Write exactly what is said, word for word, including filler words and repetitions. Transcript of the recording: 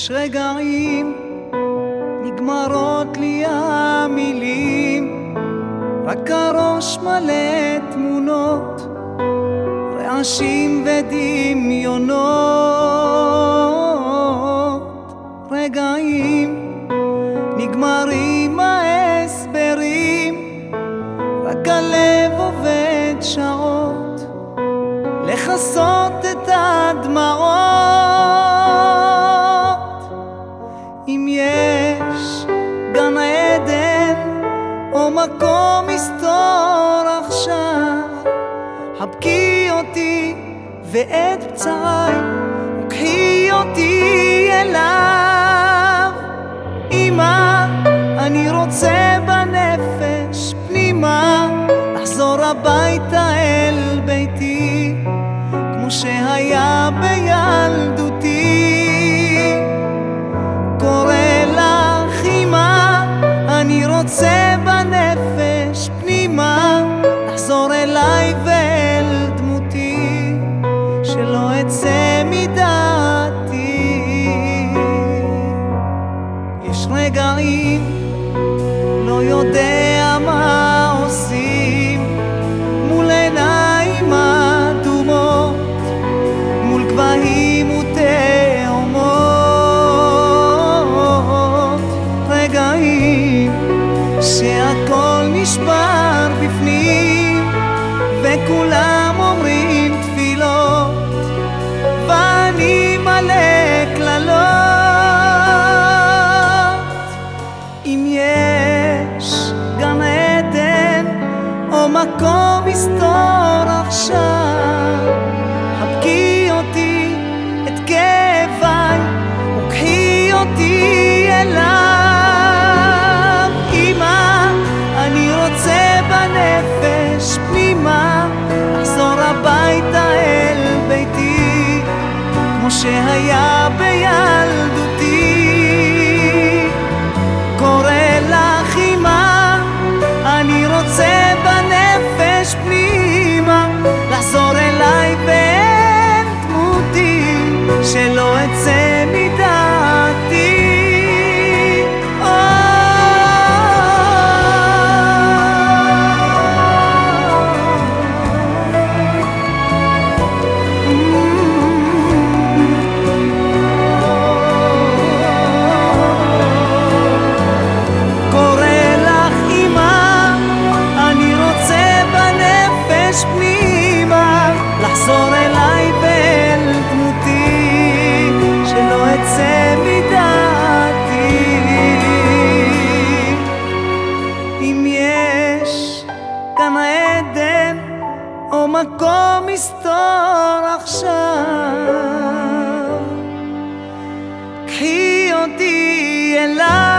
יש רגעים, נגמרות לי המילים, רק הראש מלא תמונות, רעשים ודמיונות. רגעים, נגמרים ההסברים, רק הלב עובד שעות, לכסות את הדמעות. אם יש גן העדן או מקום מסתור עכשיו, חבקי אותי ואת פצעי, קחי אותי אליו. אמא, אני רוצה בנפש פנימה, לחזור הביתה אל ביתי, כמו שהיה בילדותי. קורא לך אמא, אני רוצה בנפש פנימה, לחזור אליי ואל דמותי, שלא אצא מדעתי. יש רגעים, לא יודע מה עושים, מול עיניים אדומות, מול גבהים ותאומות. רגעים שהכל נשבר בפנים, וכולם אומרים תפילות, ואני מלא קללות. אם יש גן עדן או מקום מסתור עכשיו, חבקי אותי את כאביי, וקחי אותי אליו. אמא, אני רוצה בנפש פנימה, לחזור הביתה אל ביתי, כמו שהיה בילדותי. קורא לך אמא, אני רוצה בנפש פנימה, לחזור אליי ואל דמותי, שלא אצא מדעתי. פנימה, לחזור אליי ואל דמותי, שלא אצא מדעתי. אם יש גן העדן או מקום מסתור עכשיו, קחי אותי אליי.